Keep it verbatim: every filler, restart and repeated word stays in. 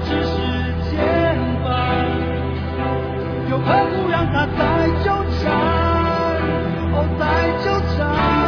只是牵绊，又何苦让它再纠缠，哦，再纠缠。